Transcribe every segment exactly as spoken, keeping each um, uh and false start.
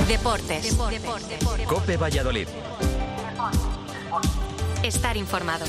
Deportes. Deportes. COPE Valladolid. Estar informado.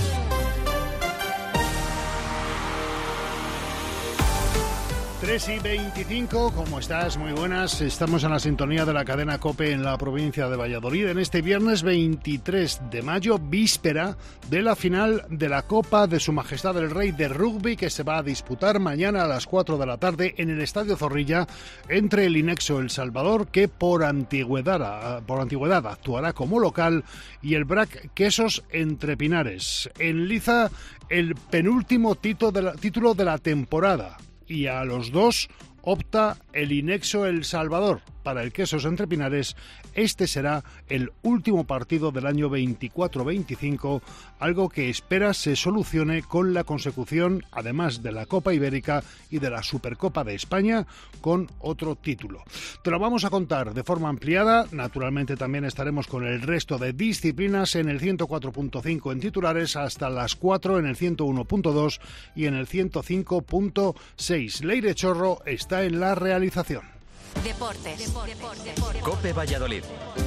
tres y veinticinco, ¿cómo estás? Muy buenas. Estamos en la sintonía de la cadena COPE en la provincia de Valladolid en este viernes veintitrés de mayo, víspera de la final de la Copa de Su Majestad el Rey de Rugby, que se va a disputar mañana a las cuatro de la tarde en el Estadio Zorrilla entre el Inexo El Salvador, que por antigüedad, por antigüedad actuará como local, y el B R A C Quesos Entre Pinares. En liza el penúltimo tito de la, título de la temporada, y a los dos opta el Inexo El Salvador. Para el Quesos Entre Pinares, este será el último partido del año veinticuatro veinticinco, algo que espera se solucione con la consecución, además de la Copa Ibérica y de la Supercopa de España, con otro título. Te lo vamos a contar de forma ampliada. Naturalmente también estaremos con el resto de disciplinas en el ciento cuatro punto cinco en titulares, hasta las cuatro en el ciento uno punto dos y en el ciento cinco punto seis. Leire Chorro está en la realización. Deportes. Deportes. COPE Valladolid.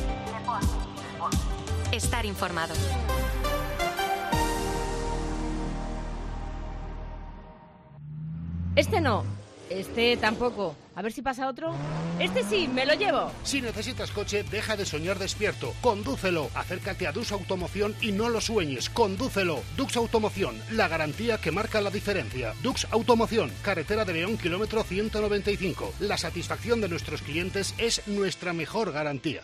Estar informado. Este no, este tampoco. A ver si pasa otro. Este sí, me lo llevo. Si necesitas coche, deja de soñar despierto. Condúcelo. Acércate a Dux Automoción y no lo sueñes. Condúcelo. Dux Automoción, la garantía que marca la diferencia. Dux Automoción, carretera de León, kilómetro ciento noventa y cinco. La satisfacción de nuestros clientes es nuestra mejor garantía.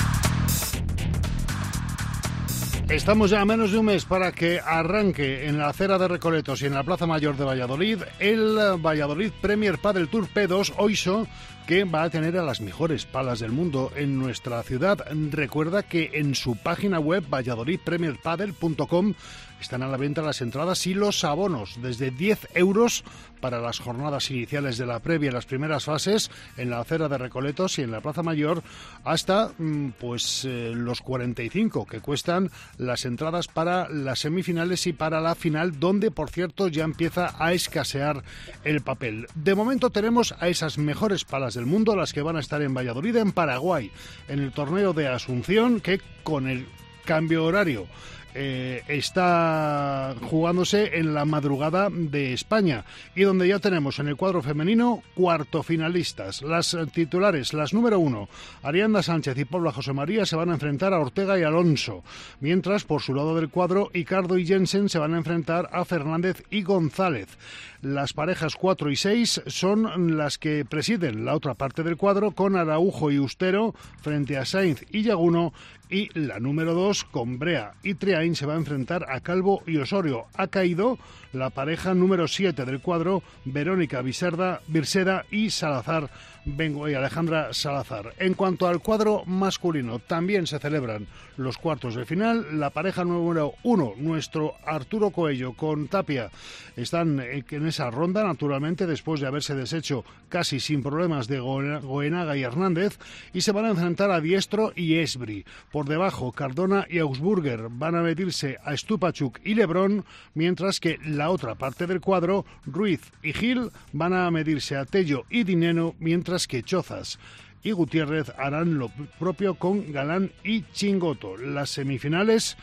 Estamos ya a menos de un mes para que arranque en la acera de Recoletos y en la Plaza Mayor de Valladolid el Valladolid Premier Padel Tour P dos Oiso, que va a tener a las mejores palas del mundo en nuestra ciudad. Recuerda que en su página web valladolid premier padel punto com están a la venta las entradas y los abonos desde diez euros para las jornadas iniciales de la previa y las primeras fases en la acera de Recoletos y en la Plaza Mayor, hasta pues eh, los cuarenta y cinco que cuestan las entradas para las semifinales y para la final, donde por cierto ya empieza a escasear el papel. De momento tenemos a esas mejores palas del mundo, las que van a estar en Valladolid, en Paraguay, en el torneo de Asunción, que con el cambio horario Eh, está jugándose en la madrugada de España, y donde ya tenemos en el cuadro femenino cuarto finalistas. Las titulares, las número uno, Arianda Sánchez y Paula José María, se van a enfrentar a Ortega y Alonso, mientras por su lado del cuadro Icardo y Jensen se van a enfrentar a Fernández y González. Las parejas cuatro y seis son las que presiden la otra parte del cuadro, con Araujo y Ustero frente a Sainz y Yaguno, y la número dos, con Brea y Triain, se va a enfrentar a Calvo y Osorio. Ha caído la pareja número siete del cuadro, Verónica Biserda, Birseda y Salazar Bengo y Alejandra Salazar. En cuanto al cuadro masculino, también se celebran los cuartos de final. La pareja número uno, nuestro Arturo Coello con Tapia, están en esa ronda, naturalmente, después de haberse deshecho casi sin problemas de Goenaga y Hernández, y se van a enfrentar a Diestro y Esbri. Por debajo, Cardona y Augsburger van a medirse a Stupachuk y Lebrón, mientras que la otra parte del cuadro, Ruiz y Gil, van a medirse a Tello y Dineno, mientras que Chozas y Gutiérrez harán lo propio con Galán y Chingoto. Las semifinales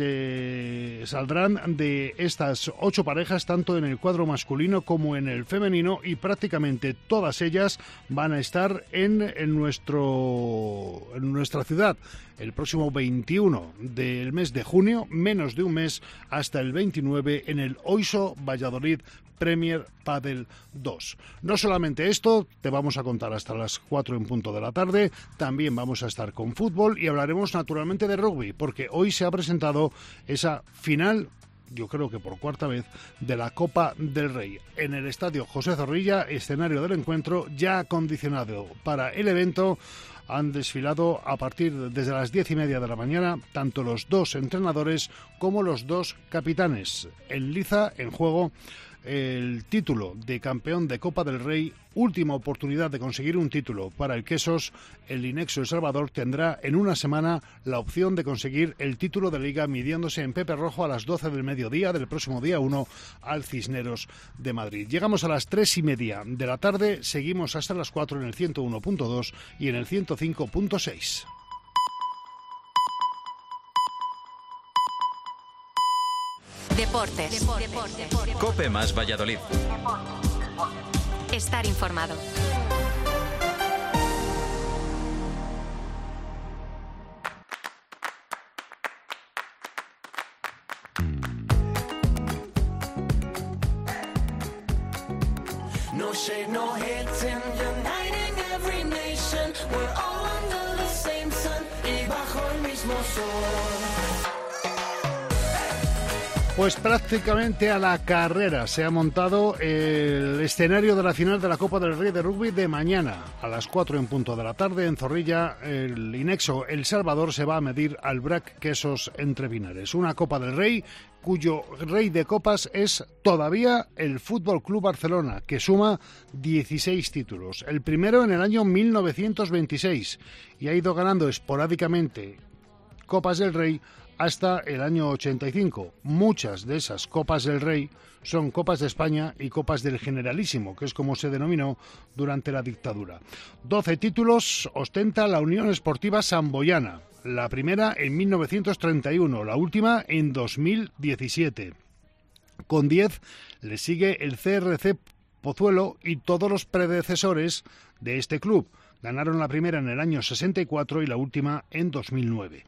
se saldrán de estas ocho parejas, tanto en el cuadro masculino como en el femenino, y prácticamente todas ellas van a estar en, en, nuestro, en nuestra ciudad el próximo veintiuno del mes de junio, menos de un mes, hasta el veintinueve, en el Oiso Valladolid Premier Padel dos. No solamente esto, te vamos a contar hasta las cuatro en punto de la tarde, también vamos a estar con fútbol y hablaremos naturalmente de rugby, porque hoy se ha presentado esa final, yo creo que por cuarta vez, de la Copa del Rey en el Estadio José Zorrilla, escenario del encuentro ya acondicionado para el evento. Han desfilado a partir desde las diez y media de la mañana tanto los dos entrenadores como los dos capitanes. En liza, en juego, el título de campeón de Copa del Rey, última oportunidad de conseguir un título para el Quesos. El Inexo El Salvador tendrá en una semana la opción de conseguir el título de Liga, midiéndose en Pepe Rojo a las doce del mediodía del próximo día uno al Cisneros de Madrid. Llegamos a las tres y media de la tarde, seguimos hasta las cuatro en el ciento uno punto dos y en el ciento cinco punto seis. Deportes. Deportes. Cope más Valladolid. Estar informado. No shade, no hating, uniting every nation. We're all under the same sun y bajo el mismo sol. Pues prácticamente a la carrera se ha montado el escenario de la final de la Copa del Rey de Rugby de mañana. A las cuatro en punto de la tarde en Zorrilla, el Inexo El Salvador se va a medir al B R A C Quesos Entrepinares. Una Copa del Rey cuyo rey de copas es todavía el Fútbol Club Barcelona, que suma dieciséis títulos. El primero en el año mil novecientos veintiséis y ha ido ganando esporádicamente Copas del Rey hasta el año ochenta y cinco. Muchas de esas Copas del Rey son Copas de España y Copas del Generalísimo, que es como se denominó durante la dictadura. doce títulos ostenta la Unión Esportiva Samboyana, la primera en mil novecientos treinta y uno, la última en dos mil diecisiete. Con diez le sigue el C R C Pozuelo y todos los predecesores de este club. Ganaron la primera en el año sesenta y cuatro y la última en dos mil nueve.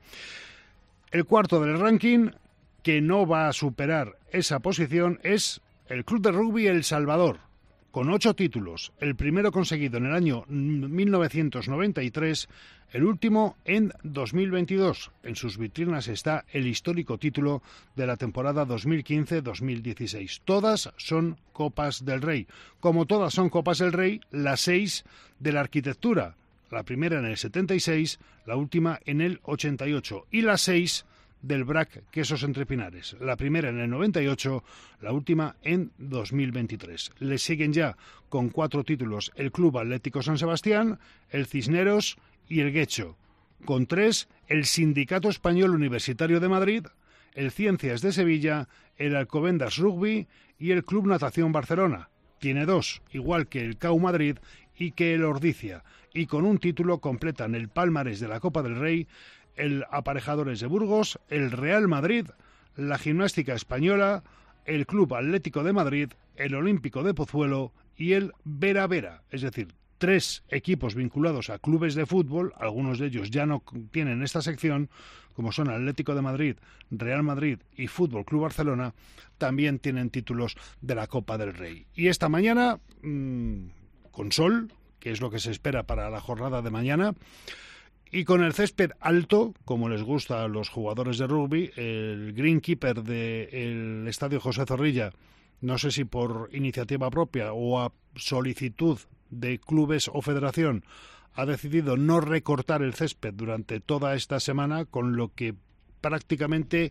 El cuarto del ranking, que no va a superar esa posición, es el Club de Rugby El Salvador, con ocho títulos. El primero conseguido en el año mil novecientos noventa y tres, el último en dos mil veintidós. En sus vitrinas está el histórico título de la temporada dos mil quince dos mil dieciséis. Todas son Copas del Rey. Como todas son Copas del Rey, las seis de la arquitectura. La primera en el setenta y seis, la última en el ochenta y ocho. Y las seis del B R A C Quesos Entrepinares. La primera en el noventa y ocho, la última en dos mil veintitrés. Le siguen ya con cuatro títulos el Club Atlético San Sebastián, el Cisneros y el Guecho. Con tres, el Sindicato Español Universitario de Madrid, el Ciencias de Sevilla, el Alcobendas Rugby y el Club Natación Barcelona. Tiene dos, igual que el C A U Madrid y que el Ordizia. Y con un título completan el palmarés de la Copa del Rey el Aparejadores de Burgos, el Real Madrid, la Gimnástica Española, el Club Atlético de Madrid, el Olímpico de Pozuelo y el Vera Vera. Es decir, tres equipos vinculados a clubes de fútbol, algunos de ellos ya no tienen esta sección, como son Atlético de Madrid, Real Madrid y Fútbol Club Barcelona, también tienen títulos de la Copa del Rey. Y esta mañana, mmm, con sol, que es lo que se espera para la jornada de mañana, y con el césped alto, como les gusta a los jugadores de rugby, el greenkeeper del Estadio José Zorrilla, no sé si por iniciativa propia o a solicitud de clubes o federación, ha decidido no recortar el césped durante toda esta semana, con lo que prácticamente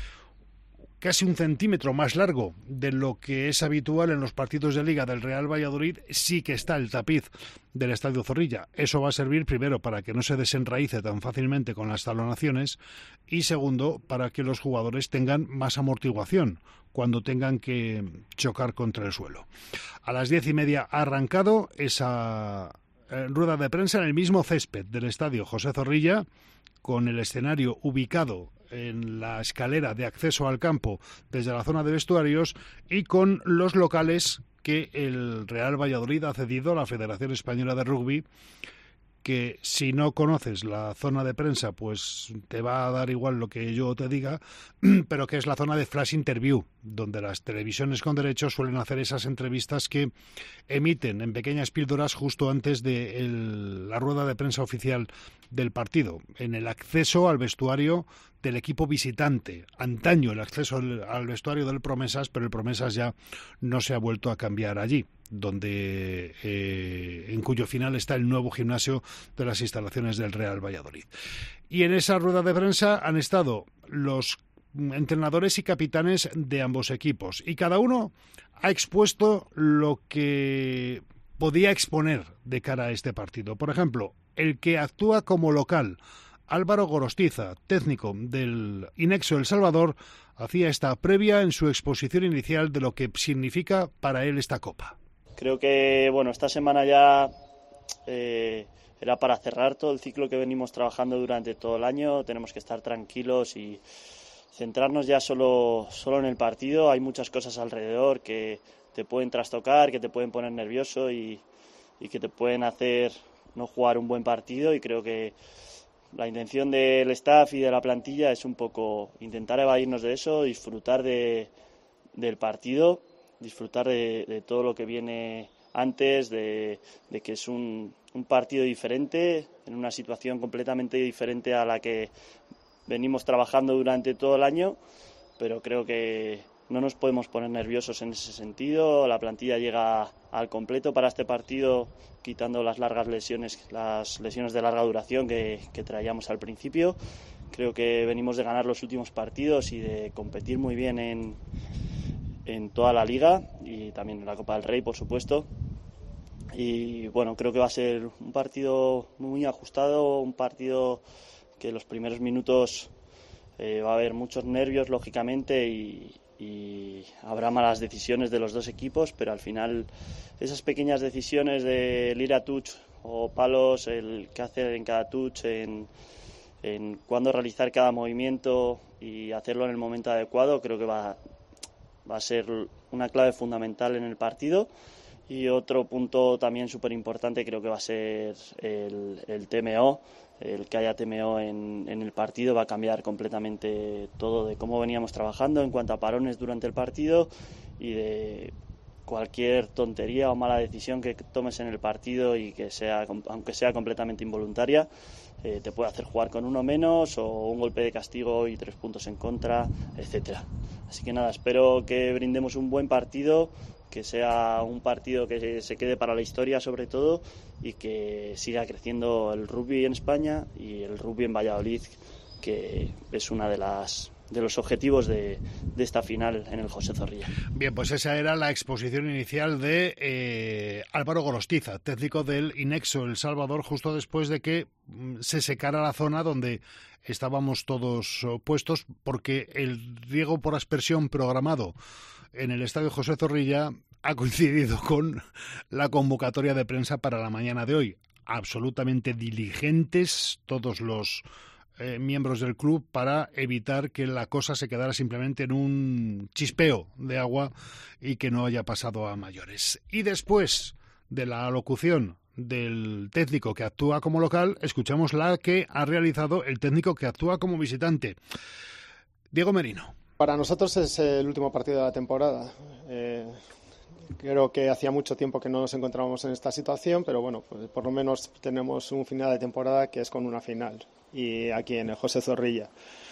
casi un centímetro más largo de lo que es habitual en los partidos de Liga del Real Valladolid, sí que está el tapiz del Estadio Zorrilla. Eso va a servir primero para que no se desenraíce tan fácilmente con las talonaciones y segundo para que los jugadores tengan más amortiguación cuando tengan que chocar contra el suelo. A las diez y media ha arrancado esa eh, rueda de prensa en el mismo césped del Estadio José Zorrilla, con el escenario ubicado en la escalera de acceso al campo desde la zona de vestuarios y con los locales que el Real Valladolid ha cedido a la Federación Española de Rugby, que si no conoces la zona de prensa pues te va a dar igual lo que yo te diga, pero que es la zona de flash interview, donde las televisiones con derechos suelen hacer esas entrevistas que emiten en pequeñas píldoras justo antes de el, la rueda de prensa oficial del partido, en el acceso al vestuario del equipo visitante. Antaño el acceso al, al vestuario del Promesas, pero el Promesas ya no se ha vuelto a cambiar allí, donde eh, en cuyo final está el nuevo gimnasio de las instalaciones del Real Valladolid. Y en esa rueda de prensa han estado los entrenadores y capitanes de ambos equipos. Y cada uno ha expuesto lo que podía exponer de cara a este partido. Por ejemplo, el que actúa como local, Álvaro Gorostiza, técnico del Inexo El Salvador, hacía esta previa en su exposición inicial de lo que significa para él esta Copa. Creo que bueno, esta semana ya eh, era para cerrar todo el ciclo que venimos trabajando durante todo el año. Tenemos que estar tranquilos y centrarnos ya solo, solo en el partido. Hay muchas cosas alrededor que te pueden trastocar, que te pueden poner nervioso y, y que te pueden hacer no jugar un buen partido, y creo que la intención del staff y de la plantilla es un poco intentar evadirnos de eso, disfrutar de, del partido, disfrutar de, de todo lo que viene antes, de, de que es un, un partido diferente, en una situación completamente diferente a la que venimos trabajando durante todo el año, pero creo que no nos podemos poner nerviosos en ese sentido. La plantilla llega al completo para este partido, quitando las largas lesiones, las lesiones de larga duración que, que traíamos al principio. Creo que venimos de ganar los últimos partidos y de competir muy bien en, en toda la liga y también en la Copa del Rey, por supuesto. Y bueno, creo que va a ser un partido muy ajustado, un partido que en los primeros minutos eh, va a haber muchos nervios, lógicamente, y, y habrá malas decisiones de los dos equipos, pero al final esas pequeñas decisiones de ir a touch o palos, el qué hacer en cada touch, en, en cuándo realizar cada movimiento y hacerlo en el momento adecuado, creo que va, va a ser una clave fundamental en el partido. Y otro punto también súper importante creo que va a ser el, el T M O. El que haya T M O en, en el partido va a cambiar completamente todo de cómo veníamos trabajando en cuanto a parones durante el partido y de cualquier tontería o mala decisión que tomes en el partido y que sea, aunque sea completamente involuntaria, eh, te puede hacer jugar con uno menos o un golpe de castigo y tres puntos en contra, etcétera. Así que nada, espero que brindemos un buen partido, que sea un partido que se quede para la historia sobre todo y que siga creciendo el rugby en España y el rugby en Valladolid, que es una de las de los objetivos de, de esta final en el José Zorrilla. Bien, pues esa era la exposición inicial de eh, Álvaro Gorostiza, técnico del Inexo El Salvador, justo después de que mm, se secara la zona donde estábamos todos oh, puestos, porque el riego por aspersión programado en el Estadio José Zorrilla ha coincidido con la convocatoria de prensa para la mañana de hoy. Absolutamente diligentes todos los eh, miembros del club para evitar que la cosa se quedara simplemente en un chispeo de agua y que no haya pasado a mayores. Y después de la alocución del técnico que actúa como local, escuchamos la que ha realizado el técnico que actúa como visitante. Diego Merino. Para nosotros es el último partido de la temporada. Eh, creo que hacía mucho tiempo que no nos encontrábamos en esta situación, pero bueno, pues por lo menos tenemos un final de temporada que es con una final, y aquí en el José Zorrilla.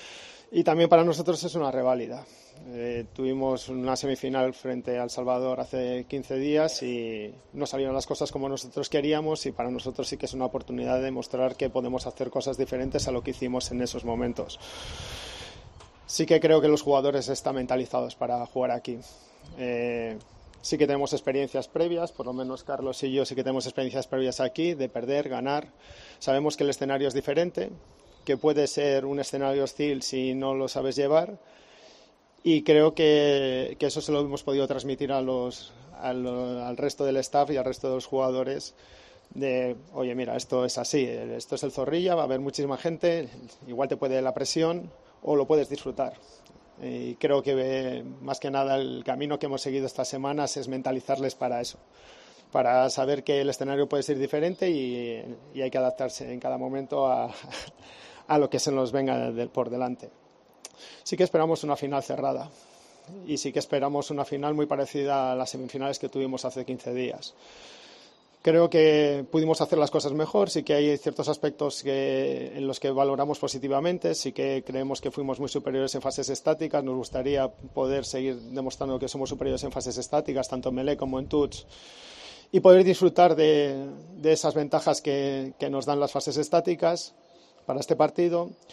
Y también para nosotros es una reválida. Eh, tuvimos una semifinal frente al Salvador hace quince días y no salieron las cosas como nosotros queríamos, y para nosotros sí que es una oportunidad de demostrar que podemos hacer cosas diferentes a lo que hicimos en esos momentos. Sí que creo que los jugadores están mentalizados para jugar aquí. Eh, sí que tenemos experiencias previas, por lo menos Carlos y yo sí que tenemos experiencias previas aquí, de perder, ganar. Sabemos que el escenario es diferente, que puede ser un escenario hostil si no lo sabes llevar, y creo que, que eso se lo hemos podido transmitir a los, a lo, al resto del staff y al resto de los jugadores. De, oye, mira, esto es así, esto es el Zorrilla, va a haber muchísima gente, igual te puede la presión o lo puedes disfrutar. Y creo que más que nada el camino que hemos seguido estas semanas es mentalizarles para eso, para saber que el escenario puede ser diferente y, y hay que adaptarse en cada momento a, a lo que se nos venga de, por delante. Sí que esperamos una final cerrada y sí que esperamos una final muy parecida a las semifinales que tuvimos hace quince días. Creo que pudimos hacer las cosas mejor, sí que hay ciertos aspectos que, en los que valoramos positivamente, sí que creemos que fuimos muy superiores en fases estáticas, nos gustaría poder seguir demostrando que somos superiores en fases estáticas, tanto en melee como en touch, y poder disfrutar de, de esas ventajas que, que nos dan las fases estáticas para este partido.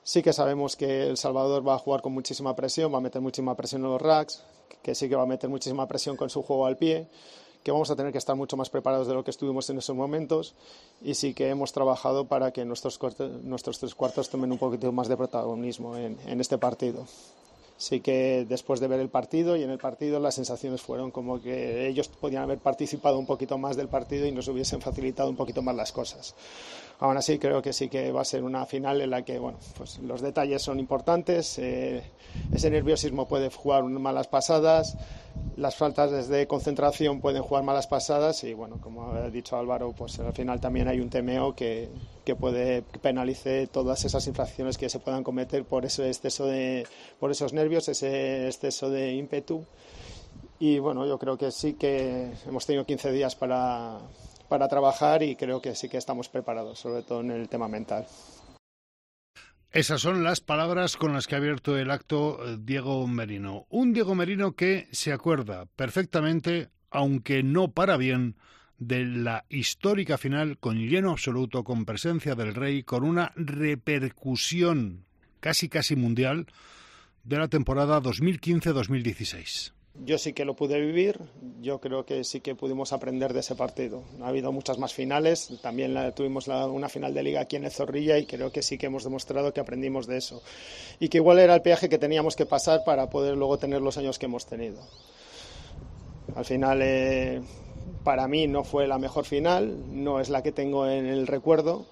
Sí que sabemos que El Salvador va a jugar con muchísima presión, va a meter muchísima presión en los racks, que sí que va a meter muchísima presión con su juego al pie, que vamos a tener que estar mucho más preparados de lo que estuvimos en esos momentos, y sí que hemos trabajado para que nuestros, nuestros tres cuartos tomen un poquito más de protagonismo en, en este partido. Sí que después de ver el partido y en el partido las sensaciones fueron como que ellos podían haber participado un poquito más del partido y nos hubiesen facilitado un poquito más las cosas. Aún así creo que sí que va a ser una final en la que bueno, pues los detalles son importantes, eh, ese nerviosismo puede jugar malas pasadas, las faltas de concentración pueden jugar malas pasadas y bueno, como ha dicho Álvaro, pues al final también hay un T M O que, que puede penalice todas esas infracciones que se puedan cometer por ese exceso de, por esos nervios, ese exceso de ímpetu. Y bueno, yo creo que sí que hemos tenido quince días para, para trabajar y creo que sí que estamos preparados, sobre todo en el tema mental. Esas son las palabras con las que ha abierto el acto Diego Merino. Un Diego Merino que se acuerda perfectamente, aunque no para bien, de la histórica final con lleno absoluto, con presencia del Rey, con una repercusión casi casi mundial de la temporada dos mil quince dos mil dieciséis. Yo sí que lo pude vivir, yo creo que sí que pudimos aprender de ese partido. Ha habido muchas más finales, también la, tuvimos la, una final de liga aquí en el Zorrilla y creo que sí que hemos demostrado que aprendimos de eso. Y que igual era el peaje que teníamos que pasar para poder luego tener los años que hemos tenido. Al final, eh, para mí no fue la mejor final, no es la que tengo en el recuerdo,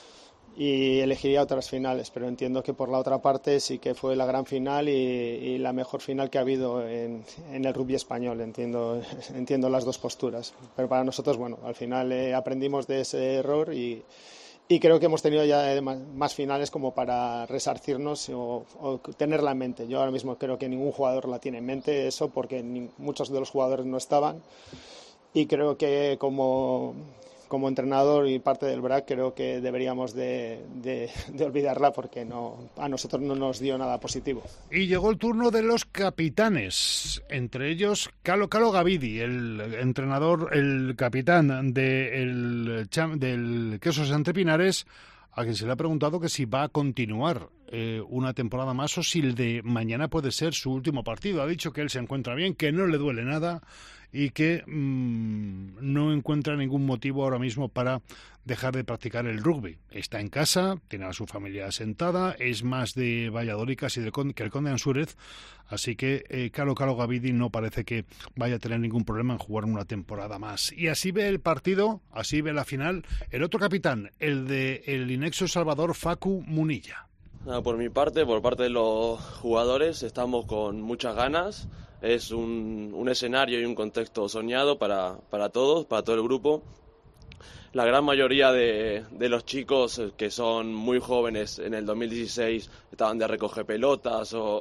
y elegiría otras finales, pero entiendo que por la otra parte sí que fue la gran final y, y la mejor final que ha habido en, en el rugby español, entiendo, entiendo las dos posturas, pero para nosotros, bueno, al final eh, aprendimos de ese error y, y creo que hemos tenido ya más, más finales como para resarcirnos o, o tenerla en mente. Yo ahora mismo creo que ningún jugador la tiene en mente eso porque ni, muchos de los jugadores no estaban y creo que como... como entrenador y parte del B R A C creo que deberíamos de, de, de olvidarla porque no, a nosotros no nos dio nada positivo. Y llegó el turno de los capitanes, entre ellos Calo Calo Gavidi, el entrenador, el capitán de el, del Quesos Entre Pinares, a quien se le ha preguntado que si va a continuar eh, una temporada más o si el de mañana puede ser su último partido. Ha dicho que él se encuentra bien, que no le duele nada y que mmm, no encuentra ningún motivo ahora mismo para dejar de practicar el rugby. Está en casa, tiene a su familia asentada, es más de Valladolid casi de Conde, que el Conde Ansúrez, así que eh, Calo Calo Gavidi no parece que vaya a tener ningún problema en jugar una temporada más. Y así ve el partido, así ve la final, el otro capitán, el de el Inexo Salvador, Facu Munilla. Nada, por mi parte, por parte de los jugadores, estamos con muchas ganas. Es un, un escenario y un contexto soñado para, para todos, para todo el grupo. La gran mayoría de, de los chicos que son muy jóvenes en el dos mil dieciséis estaban de recoger pelotas o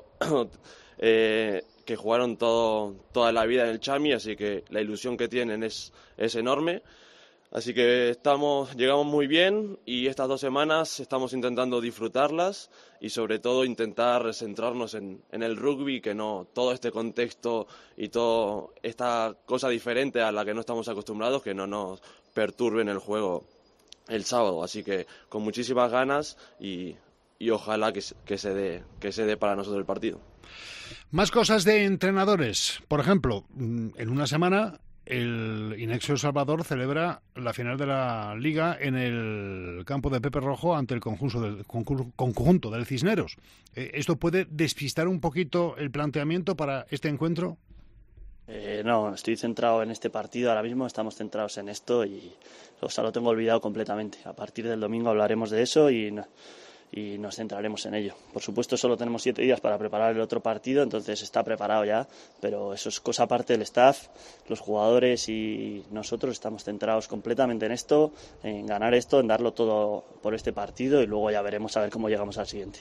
eh, que jugaron todo, toda la vida en el Chami, así que la ilusión que tienen es, es enorme. Así que estamos, llegamos muy bien y estas dos semanas estamos intentando disfrutarlas y sobre todo intentar centrarnos en, en el rugby, que no todo este contexto y toda esta cosa diferente a la que no estamos acostumbrados, que no nos perturbe en el juego el sábado. Así que con muchísimas ganas y, y ojalá que, que, se dé, que se dé para nosotros el partido. Más cosas de entrenadores. Por ejemplo, en una semana el Inexo El Salvador celebra la final de la Liga en el campo de Pepe Rojo ante el conjunto del, conjunto del Cisneros. ¿Esto puede despistar un poquito el planteamiento para este encuentro? Eh, no, estoy centrado en este partido ahora mismo, estamos centrados en esto y o sea, lo tengo olvidado completamente. A partir del domingo hablaremos de eso y... No. y nos centraremos en ello. Por supuesto, solo tenemos siete días para preparar el otro partido, entonces está preparado ya, pero eso es cosa aparte del staff, los jugadores y nosotros estamos centrados completamente en esto, en ganar esto, en darlo todo por este partido y luego ya veremos a ver cómo llegamos al siguiente.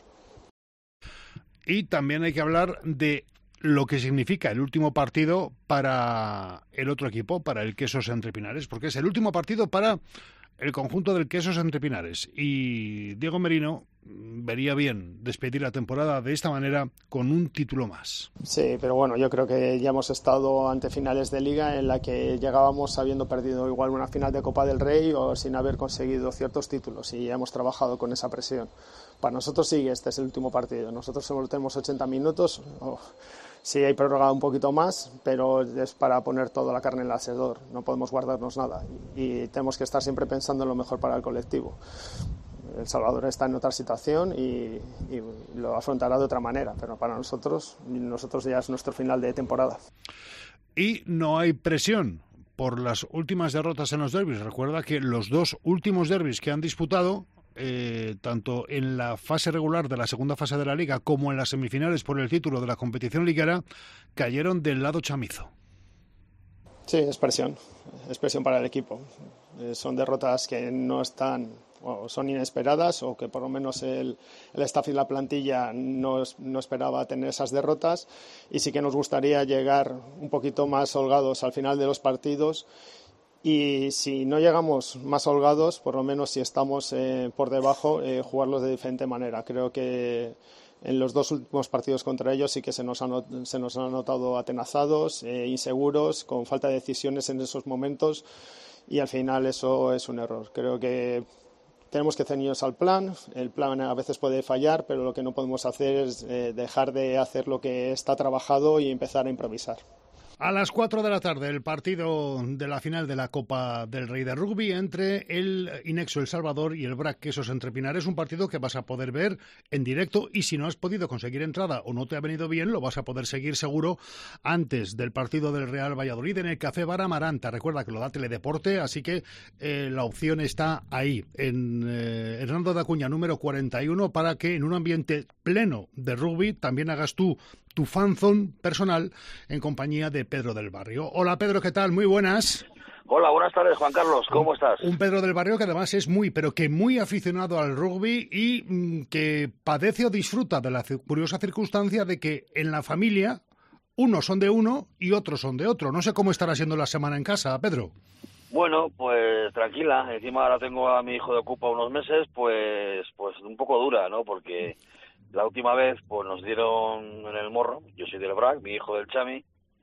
Y también hay que hablar de lo que significa el último partido para el otro equipo, para el Quesos Entre Pinares, porque es el último partido para el conjunto del Quesos Entre Pinares. Y Diego Merino vería bien despedir la temporada de esta manera con un título más. Sí, pero bueno, yo creo que ya hemos estado ante finales de Liga en la que llegábamos habiendo perdido igual una final de Copa del Rey o sin haber conseguido ciertos títulos, y ya hemos trabajado con esa presión. Para nosotros sí, este es el último partido. Nosotros solo tenemos ochenta minutos. Oh, sí, hay prórroga un poquito más, pero es para poner toda la carne en el asador. No podemos guardarnos nada y tenemos que estar siempre pensando en lo mejor para el colectivo. El Salvador está en otra situación y, y lo afrontará de otra manera, pero para nosotros, nosotros ya es nuestro final de temporada. Y no hay presión por las últimas derrotas en los derbis. Recuerda que los dos últimos derbis que han disputado, eh, tanto en la fase regular de la segunda fase de la Liga como en las semifinales por el título de la competición liguera, cayeron del lado chamizo. Sí, es presión, es presión para el equipo. Eh, son derrotas que no están, o son inesperadas, o que por lo menos el, el staff y la plantilla no, no esperaba tener esas derrotas, y sí que nos gustaría llegar un poquito más holgados al final de los partidos, y si no llegamos más holgados, por lo menos si estamos eh, por debajo, eh, jugarlos de diferente manera. Creo que en los dos últimos partidos contra ellos sí que se nos, ha, se nos han notado atenazados, eh, inseguros, con falta de decisiones en esos momentos, y al final eso es un error. Creo que tenemos que ceñirnos al plan. El plan a veces puede fallar, pero lo que no podemos hacer es eh, dejar de hacer lo que está trabajado y empezar a improvisar. A las cuatro de la tarde, el partido de la final de la Copa del Rey de Rugby entre el Inexo El Salvador y el Brac Quesos Entre Pinares, un partido que vas a poder ver en directo, y si no has podido conseguir entrada o no te ha venido bien, lo vas a poder seguir seguro antes del partido del Real Valladolid en el Café Bar Amaranta. Recuerda que lo da Teledeporte, así que eh, la opción está ahí, en eh, Hernando de Acuña número cuarenta y uno, para que en un ambiente pleno de rugby también hagas tú tu fanzone personal en compañía de Pedro del Barrio. Hola Pedro, ¿qué tal? Muy buenas. Hola, buenas tardes, Juan Carlos, ¿cómo un, estás? Un Pedro del Barrio que además es muy, pero que muy aficionado al rugby y mmm, que padece o disfruta de la curiosa circunstancia de que en la familia unos son de uno y otros son de otro. No sé cómo estará siendo la semana en casa, Pedro. Bueno, pues tranquila. Encima ahora tengo a mi hijo de ocupa unos meses, pues pues un poco dura, ¿no? Porque la última vez pues nos dieron en el morro. Yo soy del Brac, mi hijo del Chami,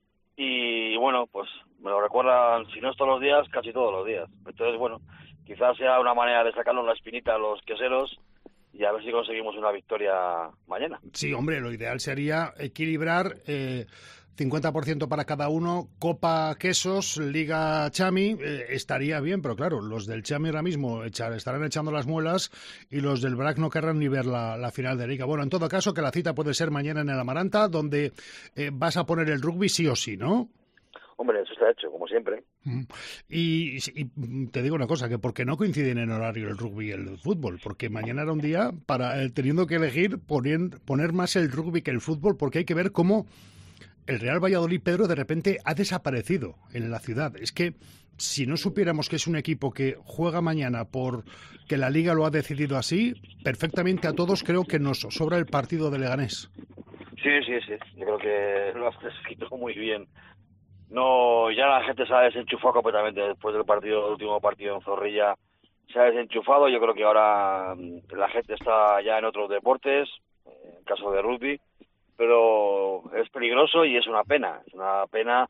y bueno, pues me lo recuerdan, si no es todos los días, casi todos los días. Entonces, bueno, quizás sea una manera de sacarnos la espinita a los queseros y a ver si conseguimos una victoria mañana. Sí, hombre, lo ideal sería equilibrar eh, cincuenta por ciento para cada uno, Copa Quesos, Liga Chami, eh, estaría bien, pero claro, los del Chami ahora mismo echar, estarán echando las muelas y los del Brac no querrán ni ver la, la final de Liga. Bueno, en todo caso, que la cita puede ser mañana en el Amaranta, donde eh, vas a poner el rugby sí o sí, ¿no? Hombre, eso está hecho, como siempre. Y, y te digo una cosa, que porque no coinciden en horario el rugby y el fútbol, porque mañana era un día para, eh, teniendo que elegir, poner, poner más el rugby que el fútbol, porque hay que ver cómo el Real Valladolid, Pedro, de repente ha desaparecido en la ciudad. Es que si no supiéramos que es un equipo que juega mañana por que la Liga lo ha decidido así, perfectamente a todos creo que nos sobra el partido de Leganés. Sí, sí, sí. Yo creo que lo has escrito muy bien. No, ya la gente se ha desenchufado completamente después del partido, el último partido en Zorrilla. Se ha desenchufado. Yo creo que ahora la gente está ya en otros deportes, en el caso de rugby, pero es peligroso y es una pena. Es una pena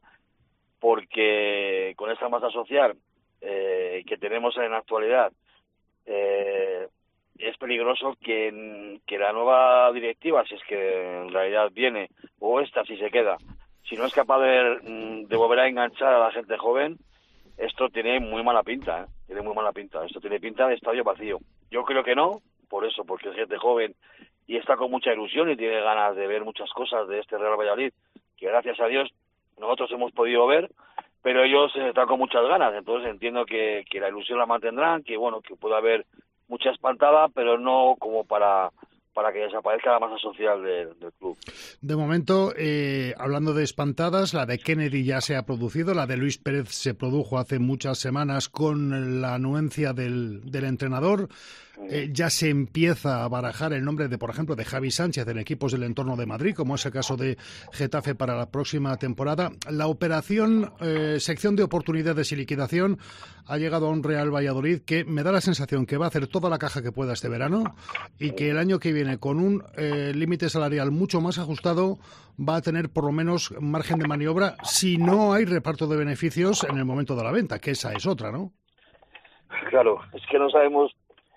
porque con esta masa social eh, que tenemos en la actualidad, eh, es peligroso que, que la nueva directiva, si es que en realidad viene, o esta si se queda, si no es capaz de, de volver a enganchar a la gente joven, esto tiene muy mala pinta, ¿eh? Tiene muy mala pinta. Esto tiene pinta de estadio vacío. Yo creo que no, por eso, porque es gente joven y está con mucha ilusión y tiene ganas de ver muchas cosas de este Real Valladolid, que gracias a Dios nosotros hemos podido ver, pero ellos están con muchas ganas. Entonces entiendo que, que la ilusión la mantendrán, que bueno, que pueda haber mucha espantada, pero no como para, para que desaparezca la masa social de, del club. club. De momento, eh, hablando de espantadas, la de Kennedy ya se ha producido, la de Luis Pérez se produjo hace muchas semanas con la anuencia del, del entrenador. Eh, ya se empieza a barajar el nombre de, por ejemplo, de Javi Sánchez en equipos del entorno de Madrid, como es el caso de Getafe para la próxima temporada. La operación eh, sección de oportunidades y liquidación ha llegado a un Real Valladolid que me da la sensación que va a hacer toda la caja que pueda este verano y que el año que viene, con un eh, límite salarial mucho más ajustado, va a tener por lo menos margen de maniobra si no hay reparto de beneficios en el momento de la venta, que esa es otra, ¿no? Claro, es que no sabemos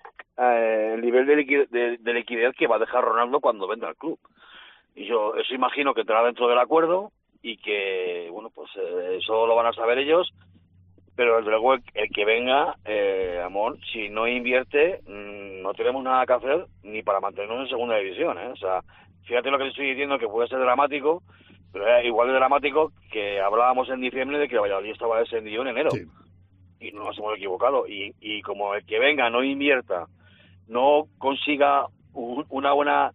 eh, el nivel de, liquid de, de liquidez que va a dejar Ronaldo cuando venda al club. Y yo eso imagino que entrará dentro del acuerdo y que, bueno, pues eh, eso lo van a saber ellos, pero desde luego el, el que venga, eh, Amor, si no invierte, mmm, no tenemos nada que hacer ni para mantenernos en segunda división, ¿eh? O sea, fíjate lo que te estoy diciendo, que puede ser dramático, pero es igual de dramático que hablábamos en diciembre de que Valladolid estaba descendido en enero. Sí. Y no nos hemos equivocado. Y, y como el que venga no invierta, no consiga un, una buena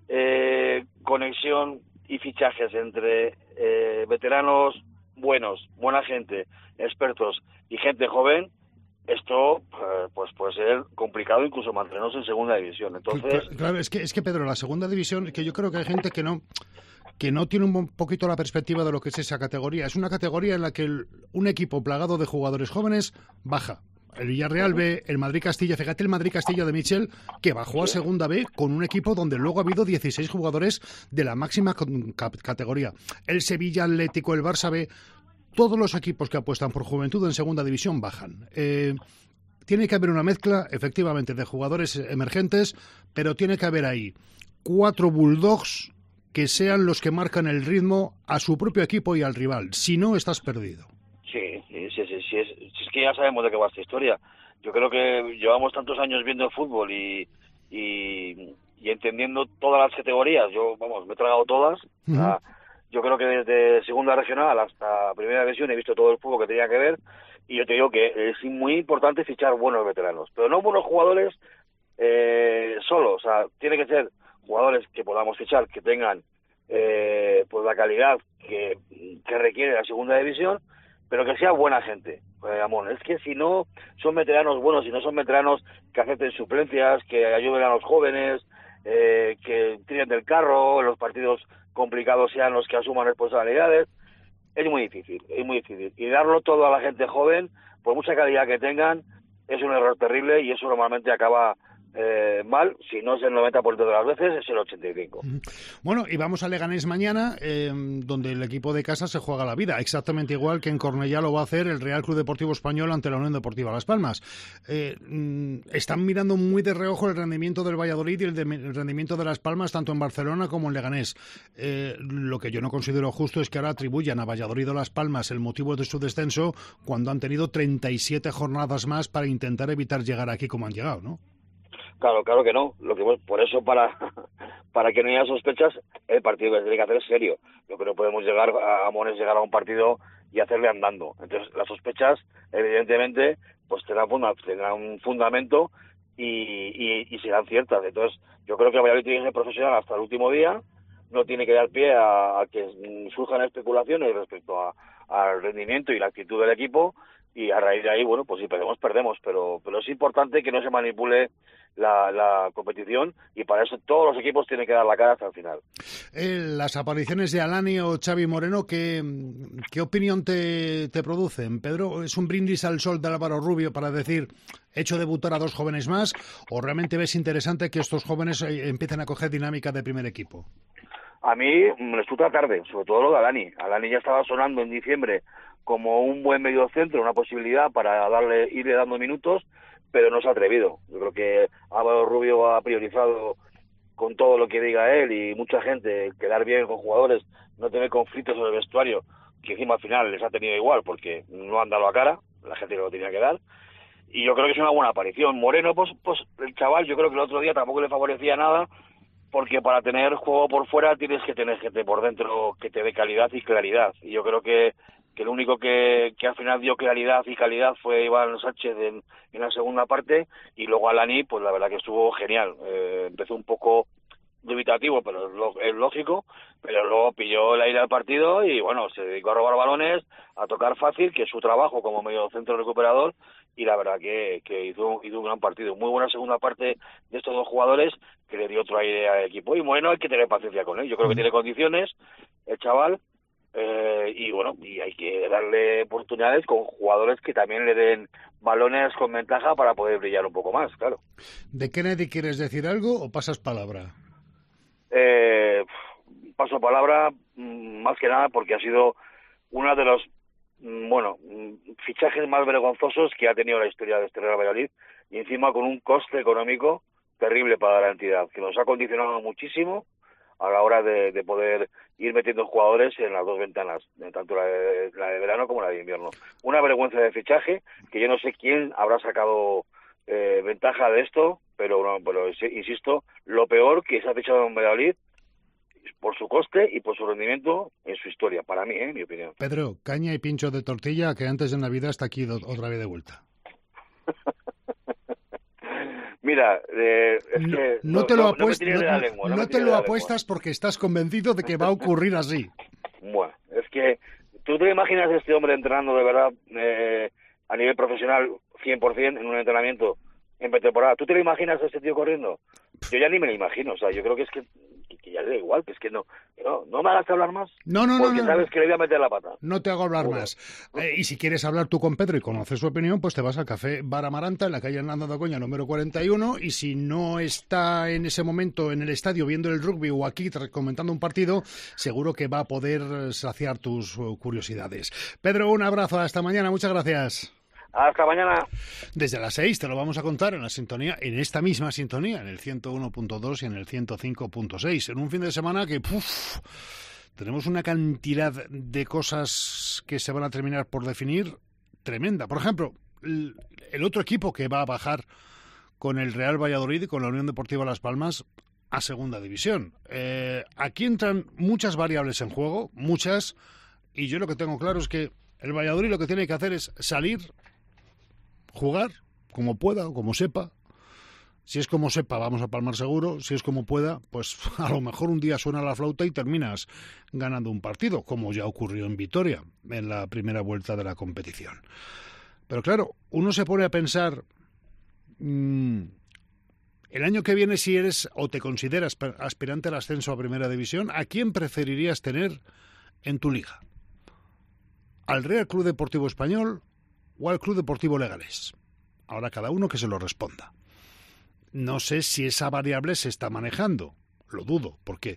eh, conexión y fichajes entre eh, veteranos buenos, buena gente, expertos y gente joven, esto eh, pues puede ser complicado incluso mantenernos en segunda división. Entonces, claro, claro, es que es que Pedro, la segunda división, que yo creo que hay gente que no que no tiene un poquito la perspectiva de lo que es esa categoría. Es una categoría en la que el, un equipo plagado de jugadores jóvenes baja. El Villarreal B, el Madrid-Castilla, fíjate el Madrid-Castilla de Michel, que bajó a segunda B con un equipo donde luego ha habido dieciséis jugadores de la máxima categoría. El Sevilla Atlético, el Barça B, todos los equipos que apuestan por juventud en segunda división bajan. Eh, tiene que haber una mezcla, efectivamente, de jugadores emergentes, pero tiene que haber ahí cuatro bulldogs que sean los que marcan el ritmo a su propio equipo y al rival. Si no, estás perdido. Sí, sí, sí, sí, sí, es, es que ya sabemos de qué va esta historia. Yo creo que llevamos tantos años viendo el fútbol y, y, y entendiendo todas las categorías. Yo, vamos, me he tragado todas. Uh-huh. O sea, yo creo que desde segunda regional hasta primera división he visto todo el fútbol que tenía que ver. Y yo te digo que es muy importante fichar buenos veteranos, pero no buenos jugadores eh, solo. O sea, tiene que ser jugadores que podamos fichar, que tengan eh, pues la calidad que, que requiere la segunda división, pero que sea buena gente, eh, Amón. Es que si no son veteranos buenos, si no son veteranos que acepten suplencias, que ayuden a los jóvenes, eh, que tiren del carro, en los partidos complicados sean los que asuman responsabilidades, es muy difícil, es muy difícil. Y darlo todo a la gente joven, por mucha calidad que tengan, es un error terrible y eso normalmente acaba Eh, mal, si no es el noventa por ciento de las veces, es el ochenta y cinco por ciento. Bueno, y vamos a Leganés mañana, eh, donde el equipo de casa se juega la vida, exactamente igual que en Cornellá lo va a hacer el Real Club Deportivo Español ante la Unión Deportiva Las Palmas. Eh, están mirando muy de reojo el rendimiento del Valladolid y el, de, el rendimiento de Las Palmas, tanto en Barcelona como en Leganés. Eh, lo que yo no considero justo es que ahora atribuyan a Valladolid o Las Palmas el motivo de su descenso cuando han tenido treinta y siete jornadas más para intentar evitar llegar aquí como han llegado, ¿no? Claro, claro que no. Lo que por eso para para que no haya sospechas, el partido que tiene que hacer es serio. Lo que no podemos llegar a Amón es llegar a un partido y hacerle andando. Entonces las sospechas, evidentemente, pues tendrán, funda, tendrán un fundamento y, y, y serán ciertas. Entonces yo creo que Valladolid tiene que ser profesional hasta el último día. No tiene que dar pie a, a que surjan especulaciones respecto a, al rendimiento y la actitud del equipo. Y a raíz de ahí, bueno, pues si perdemos, perdemos, pero pero es importante que no se manipule la, la competición y para eso todos los equipos tienen que dar la cara hasta el final. Eh, las apariciones de Alani o Xavi Moreno, ¿qué, qué opinión te, te producen? Pedro, ¿es un brindis al sol de Álvaro Rubio para decir, he hecho debutar a dos jóvenes más, o realmente ves interesante que estos jóvenes eh, empiecen a coger dinámica de primer equipo? A mí me resulta tarde, sobre todo lo de Alani. Alani ya estaba sonando en diciembre como un buen medio centro, una posibilidad para darle irle dando minutos, pero no se ha atrevido. Yo creo que Álvaro Rubio ha priorizado, con todo lo que diga él y mucha gente, quedar bien con jugadores, no tener conflictos en el vestuario, que encima al final les ha tenido igual porque no han dado la cara, la gente que lo tenía que dar, y yo creo que es una buena aparición. Moreno, pues, pues el chaval, yo creo que el otro día tampoco le favorecía nada, porque para tener juego por fuera tienes que tener gente por dentro que te dé calidad y claridad, y yo creo que que el único que, que al final dio claridad y calidad fue Iván Sánchez en, en la segunda parte, y luego Alani, pues la verdad que estuvo genial. Eh, empezó un poco dubitativo, pero es, lo, es lógico, pero luego pilló el aire al partido y bueno, se dedicó a robar balones, a tocar fácil, que es su trabajo como medio centro recuperador, y la verdad que, que hizo, hizo un gran partido. Muy buena segunda parte de estos dos jugadores, que le dio otro aire al equipo, y bueno, hay que tener paciencia con él. Yo creo que tiene condiciones el chaval, eh, y bueno, y hay que darle oportunidades con jugadores que también le den balones con ventaja para poder brillar un poco más, claro. ¿De Kennedy quieres decir algo o pasas palabra? Eh, paso palabra, más que nada porque ha sido uno de los, bueno, fichajes más vergonzosos que ha tenido la historia de este Real Valladolid, y encima con un coste económico terrible para la entidad, que nos ha condicionado muchísimo a la hora de, de poder ir metiendo jugadores en las dos ventanas, tanto la de, la de verano como la de invierno. Una vergüenza de fichaje, que yo no sé quién habrá sacado eh, ventaja de esto, pero, no, pero insisto, lo peor que se ha fichado en Valladolid por su coste y por su rendimiento en su historia, para mí, ¿eh? En mi opinión. Pedro, caña y pincho de tortilla, que antes de Navidad está aquí do, otra vez de vuelta. Mira, eh, es no, que no, no te lo, no, apuest, no, no, lengua, no no te lo apuestas porque estás convencido de que va a ocurrir así. Bueno, es que tú te imaginas a este hombre entrenando de verdad eh, a nivel profesional cien por ciento en un entrenamiento en pretemporada. ¿Tú te lo imaginas a ese tío corriendo? Yo ya ni me lo imagino, o sea, yo creo que es que, que ya le da igual, que es que no, no, no me hagas hablar más. No, no, porque no, no. sabes que le voy a meter la pata. No te hago hablar Bueno. más. Eh, y si quieres hablar tú con Pedro y conocer su opinión, pues te vas al Café Bar Amaranta, en la calle Hernando de Ocoña, número cuarenta y uno, y si no está en ese momento en el estadio viendo el rugby o aquí comentando un partido, seguro que va a poder saciar tus uh, curiosidades. Pedro, un abrazo, hasta mañana, muchas gracias. Hasta mañana. Desde las seis te lo vamos a contar en la sintonía, en esta misma sintonía, en el ciento uno punto dos y en el ciento cinco punto seis, en un fin de semana que puf, tenemos una cantidad de cosas que se van a terminar por definir tremenda. Por ejemplo, el, el otro equipo que va a bajar con el Real Valladolid y con la Unión Deportiva Las Palmas a segunda división. Eh, aquí entran muchas variables en juego, muchas, y yo lo que tengo claro es que el Valladolid lo que tiene que hacer es salir, jugar como pueda o como sepa. Si es como sepa, vamos a palmar seguro. Si es como pueda, pues a lo mejor un día suena la flauta y terminas ganando un partido, como ya ocurrió en Vitoria en la primera vuelta de la competición. Pero claro, uno se pone a pensar, mmm, el año que viene, si eres o te consideras aspirante al ascenso a Primera División, ¿a quién preferirías tener en tu liga? ¿Al Real Club Deportivo Español o al Club Deportivo Leganés? Ahora cada uno que se lo responda. No sé si esa variable se está manejando, lo dudo, porque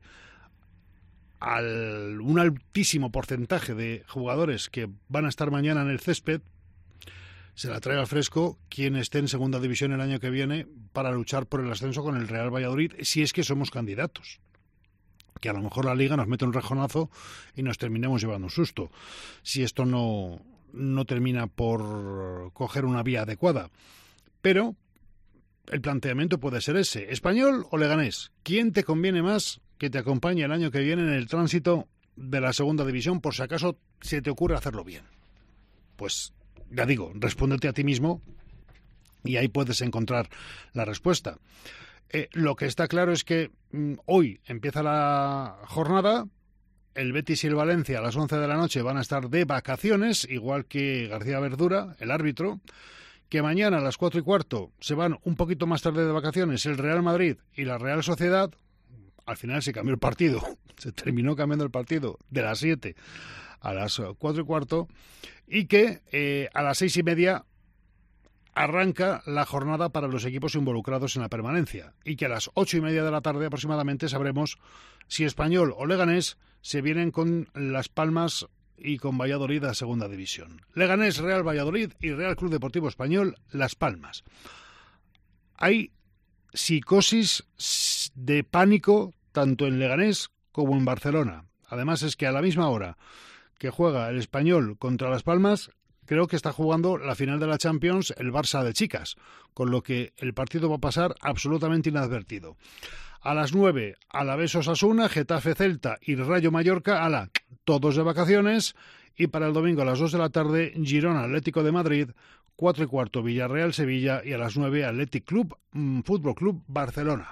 al un altísimo porcentaje de jugadores que van a estar mañana en el césped se la trae al fresco quien esté en segunda división el año que viene para luchar por el ascenso con el Real Valladolid, si es que somos candidatos. Que a lo mejor la Liga nos mete un rejonazo y nos terminemos llevando un susto, si esto no, no termina por coger una vía adecuada. Pero el planteamiento puede ser ese: Español o Leganés. ¿Quién te conviene más que te acompañe el año que viene en el tránsito de la segunda división, por si acaso se te ocurre hacerlo bien? Pues ya digo, respóndete a ti mismo y ahí puedes encontrar la respuesta. Eh, lo que está claro es que mm, hoy empieza la jornada. El Betis y el Valencia a las once de la noche van a estar de vacaciones, igual que García Verdura, el árbitro. Que mañana a las cuatro y cuarto se van un poquito más tarde de vacaciones el Real Madrid y la Real Sociedad. Al final se cambió el partido, se terminó cambiando el partido de las siete a las cuatro y cuarto. Y que eh, a las seis y media arranca la jornada para los equipos involucrados en la permanencia, y que a las ocho y media de la tarde aproximadamente sabremos si Español o Leganés se vienen con Las Palmas y con Valladolid a segunda división. Leganés, Real Valladolid y Real Club Deportivo Español, Las Palmas. Hay psicosis de pánico tanto en Leganés como en Barcelona. Además es que a la misma hora que juega el Español contra Las Palmas, creo que está jugando la final de la Champions el Barça de chicas, con lo que el partido va a pasar absolutamente inadvertido. A las nueve, Alavés Osasuna, Getafe Celta y Rayo Mallorca, ala, todos de vacaciones. Y para el domingo a las dos de la tarde, Girona Atlético de Madrid, cuatro y cuarto Villarreal Sevilla y a las nueve Athletic Club, Fútbol Club Barcelona.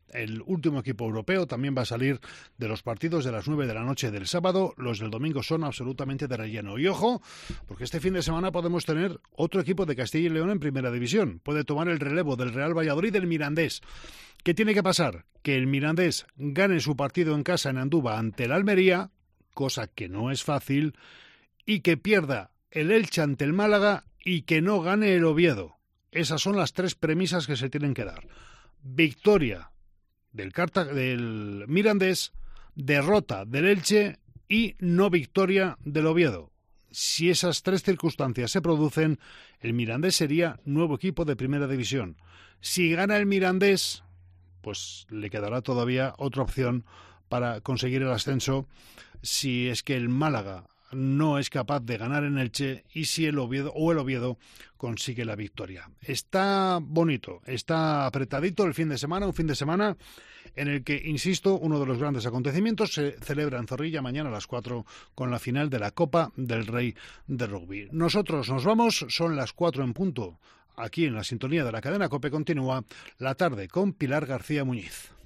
El último equipo europeo también va a salir de los partidos de las nueve de la noche del sábado. Los del domingo son absolutamente de relleno. Y ojo, porque este fin de semana podemos tener otro equipo de Castilla y León en Primera División. Puede tomar el relevo del Real Valladolid del Mirandés. ¿Qué tiene que pasar? Que el Mirandés gane su partido en casa en Andúba ante el Almería, cosa que no es fácil, y que pierda el Elche ante el Málaga y que no gane el Oviedo. Esas son las tres premisas que se tienen que dar. Victoria del, Carta, del Mirandés, derrota del Elche y no victoria del Oviedo. Si esas tres circunstancias se producen, el Mirandés sería nuevo equipo de Primera División. Si gana el Mirandés, pues le quedará todavía otra opción para conseguir el ascenso si es que el Málaga no es capaz de ganar en Elche y si el Oviedo o el Oviedo consigue la victoria. Está bonito, está apretadito el fin de semana, un fin de semana en el que, insisto, uno de los grandes acontecimientos se celebra en Zorrilla mañana a las cuatro con la final de la Copa del Rey de Rugby. Nosotros nos vamos, son las cuatro en punto. Aquí en la sintonía de la cadena COPE continúa La Tarde con Pilar García Muñiz.